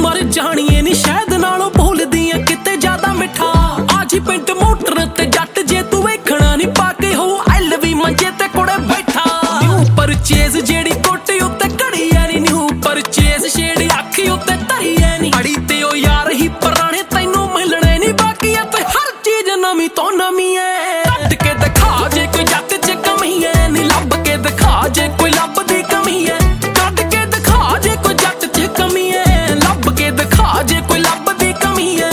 ਮਰ ਜਾਣੀਏ ਨੀ ਸ਼ਾਇਦ ਨਾਲੋਂ ਭੁੱਲਦੀਆਂ ਕਿਤੇ ਜ਼ਿਆਦਾ ਮਿੱਠਾ ਆਜੀ ਪਿੰਡ ਮੋਟਰ ਤੇ ਜੱਟ ਜੇ ਤੂੰ ਵੇਖਣਾ ਨੀ ਪਾ ਕੇ ਹੋ ਐਲ ਵੀ ਮੰਜੇ ਤੇ ਕੁੜੇ ਬੈਠਾ ਨਿਊ ਪਰਚੇਜ਼ ਜਿਹੜੀ ਕੋਟੀ ਉੱਤੇ ਘੜੀ ਐ ਨੀ ਨਿਊ ਪਰਚੇਜ਼ ਛੇੜੀ ਅੱਖੀ ਉੱਤੇ ਧਰੀ ਐ ਨੀ ਅੜੀ ਤੇ ਉਹ ਯਾਰ ਹੀ ਪੁਰਾਣੇ ਤੈਨੂੰ ਮਿਲਣੇ ਨੀ ਬਾਕੀ ਐ ਤੇ ਹਰ ਚੀਜ਼ ਨਵੀਂ ਤੋਂ ਨਵੀਂ ਐ ਕੱਢ ਕੇ ਦਿਖਾ ਜੇ ਕੋਈ ਜੱਟ 'ਚ ਕਮੀ ਐ ਨੀ ਲੱਭ ਕੇ ਦਿਖਾ ਜੇ ਕੋਈ ਲੱਭਦੀ ਕਮੀ ਐ ਕੱਢ ਕੇ ਦਿਖਾ ਜੇ ਕੋਈ ਜੱਟ 'ਚ ਕਮੀ ਐ ਲੱਭ ਕੇ ਦਿਖਾ ਜੇ ਕੋਈ ਲੱਭਦੀ ਕਮੀ ਐ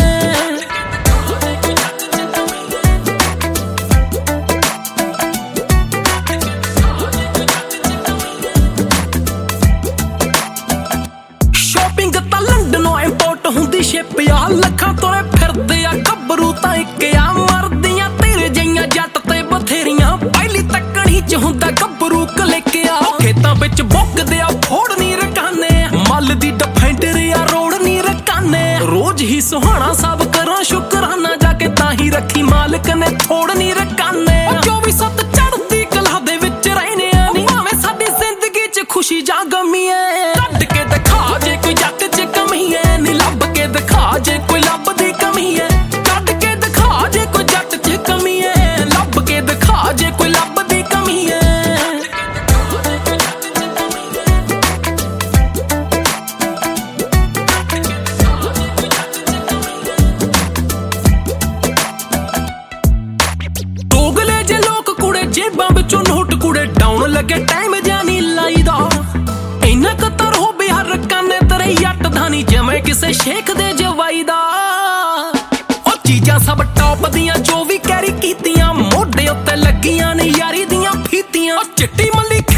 ਸ਼ੋਪਿੰਗ ਤਾਂ ਲੰਡਨੋਂ ਇੰਪੋਰਟ ਹੁੰਦੀ ਸ਼ਿਪ ਆ ਲੱਖਾਂ ਤੋਲੇ ਫਿਰਦੇ ਆ ਗੱਭਰੂ ਤਾਂ ਇੱਕ ਆ ਮਰਦੀਆਂ ਤੇਰੇ ਜਈਆਂ ਜੱਟ ਤੇ ਬਥੇਰੀਆਂ ਪਹਿਲੀ ਤੱਕਣੀ 'ਚ ਹੁੰਦਾ ਗੱਭਰੂ ਕਲਿੱਕਿਆ ਖੇਤਾਂ ਵਿੱਚ ਬੁੱਕਦੇ ਆ ਫੋੜ ਨੀ ਰਕਾਨੇ ਮੱਲ ਦੀ ਡਿਫੈਂਡਰ ਆ ਰੋੜ ਨੀ ਰਕਾਨੇ ਰੋਜ਼ ਹੀ ਸੁਹਾਣਾ ਸਭ ਕਰਾਂ ਸ਼ੁਕਰਾਨਾ ਜਾ ਕੇ ਤਾਂ ਹੀ ਰੱਖੀ ਮਾਲਕ ਨੇ ਥੋੜ ਨੀ ਰਕਾਨੇ 24/7 ਚੜ੍ਹਦੀ ਕਲਾ ਦੇ ਵਿੱਚ ਰਹਿਨੇ ਆ ਨੀ ਭਾਵੇਂ ਸਾਡੀ ਜ਼ਿੰਦਗੀ 'ਚ ਖੁਸ਼ੀ ਜਾਂ ਗਮੀ ਐ ਕੱਢ ਕੇ ਦਿਖਾ ਜੇ ਕੋਈ ਜੱਟ 'ਚ ਕਮੀ ਐ ਨੀ ਲੱਭ ਕੇ ਦਿਖਾ ਜੇ ਕੋਈ ਲੱਭਦੀ ਕਮੀ ਐ ਕੱਢ ਕੇ ਦਿਖਾ ਜੇ ਕੋਈ ਜੱਟ 'ਚ ਕਮੀ ਐ ਲੱਭ ਕੇ ਦਿਖਾ ਜੇ ਕੋਈ ਲੱਭਦੀ ਕਮੀ ਐ ਦੋਗਲੇ ਜੇ ਲੋਕ ਕੁੜੇ ਜੇਬਾਂ ਵਿੱਚੋਂ ਨੋਟ ਕੁੜੇ ਡਾਉਣ ਲੱਗੇ ਟਾਈਮ ਜਾਂ ਨਹੀਂ ਲਾਈਦਾ ਇੰਨਾ ਕਤਰ ਹੋ ਬਿਹਾਰ ਰਕਾਨੇ ਤੇਰੇ ਜੱਟ ਦਾ ਨੀ ਜਿਵੇਂ ਕਿਸੇ ਸ਼ੇਖ ਦੇ ਜਵਾਈ ਦਾ ਉਹ ਚੀਜ਼ਾਂ ਸਭ ਟੌਪ ਦੀਆਂ ਜੋ ਵੀ ਕੈਰੀ ਕੀਤੀਆਂ ਮੋਢੇ ਉੱਤੇ ਲੱਗੀਆਂ ਨੇ ਯਾਰੀ ਦੀਆਂ ਫੀਤੀਆਂ ਚਿੱਟੀ ਮੱਲੀ